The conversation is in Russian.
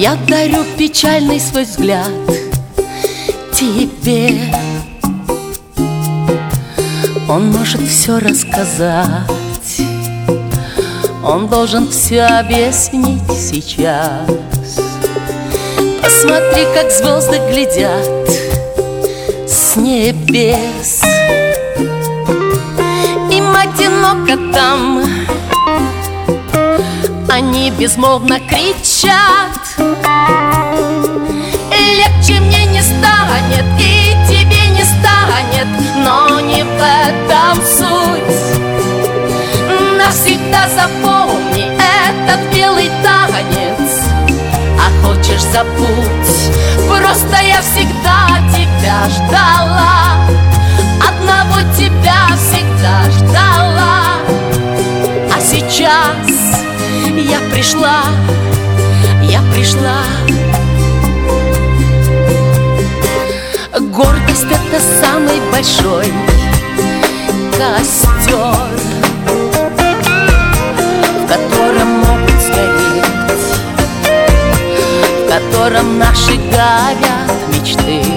Я дарю печальный свой взгляд тебе. Он может все рассказать, он должен все объяснить сейчас. Посмотри, как звезды глядят с небес. Им одиноко там, они безмолвно кричат. Легче мне не станет, и тебе не станет, но не в этом суть. Навсегда запомни этот белый танец. А хочешь забудь, просто я всегда тебя ждала. Одного тебя всегда ждала. А сейчас я пришла, я пришла. Гордость — это самый большой костер, в котором могут сгореть, в котором наши горят мечты.